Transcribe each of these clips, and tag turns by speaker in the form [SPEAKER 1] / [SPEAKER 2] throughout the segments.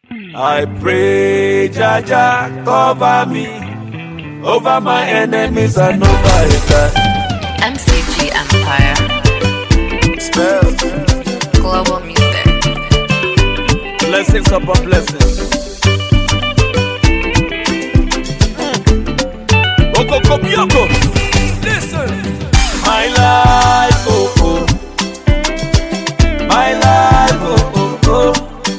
[SPEAKER 1] I pray, Jaja, cover me over my enemies and over haters.
[SPEAKER 2] MCG Empire.
[SPEAKER 1] Spells.
[SPEAKER 2] Global music.
[SPEAKER 1] Blessings upon blessings. Oko Bioko. Listen. My life, oh oh. My life, oh oh oh.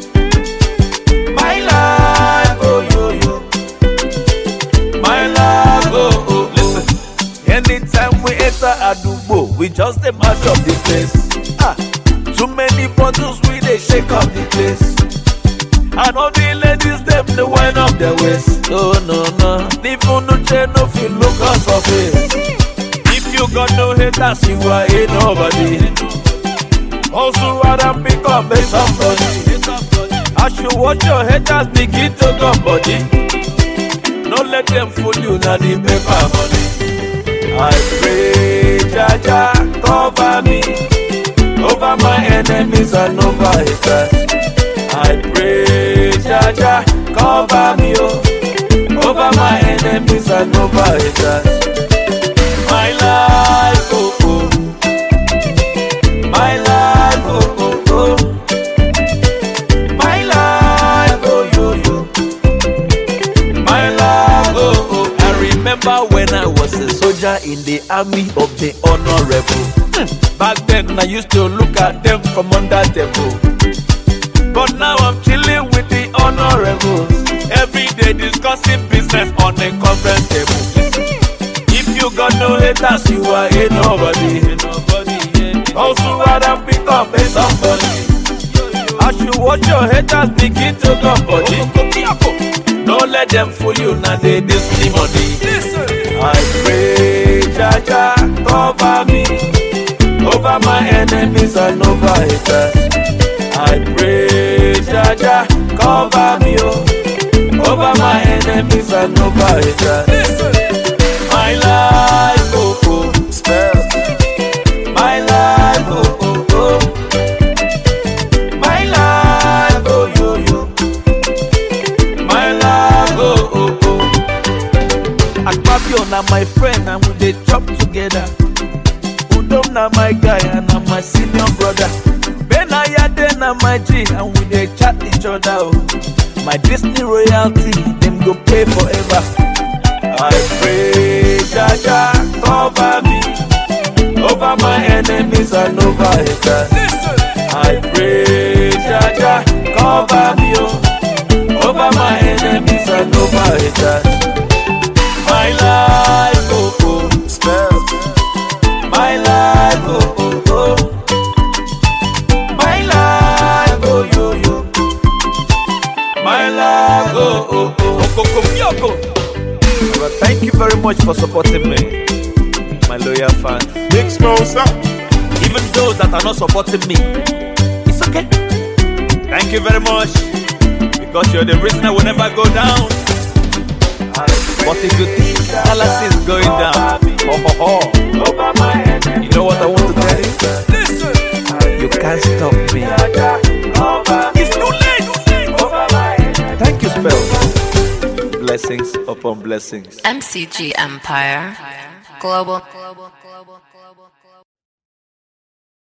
[SPEAKER 1] My life, oh yo yo. My life, oh oh. Listen. Anytime we enter Adubo, we just a mash up the place. Too many bottles, we they shake up the place. And all the ladies, them, they wind up their waist. Oh, no, no. Even no chain, no feel, look us for face. If you got no haters, you are a nobody. Also, I don't become a somebody. I should watch your haters begin to go body. Don't let them fool you, now the paper money. I pray, Jaja, cover me over my enemies and over haters. I pray, Jaja, cover me over my enemies and over haters. My life, oh oh. My life, oh oh oh. My life, oh yo yo. My life, oh oh. I remember when I was a soldier in the army of the honorable. Back then I used to look at them from under table. But now I'm chilling with the honorables. Every day discussing business on a conference table. If you got no haters, you are a nobody. Also, I don't become a somebody. I should watch your haters begin to go body. Don't let them fool you, now they Disney money. I pray, Jaja, cover me over my enemies and over haters. I pray, Jaja, cover me over my enemies and over haters. My life, oh oh. Spells. My life, oh oh oh. My life, oh yo yo. My life, oh oh oh. Akpabio na my friend and we dey chop together. Udom na my guy and na my senior brother. Benayade na my G and we dey chat each other. Oh. My Disney royalty, them go pay forever. I pray, Jaja, cover me over my enemies and over haters. I pray, Jaja, cover me over my enemies and over haters. My life, oh oh. Spells. My life, oh oh oh. My life, oh yo yo. My life, oh oh oh. Oko Bioko. Well, thank you very much for supporting me, my loyal fans.
[SPEAKER 3] Big sponsor.
[SPEAKER 1] Even those that are not supporting me, it's okay. Thank you very much, because you're the reason I will never go down. But if you think Dallas is going down, you know what I want to tell you? You can't stop me. It's too late. Thank you, Spells. Blessings upon blessings.
[SPEAKER 2] MCG Empire. Global.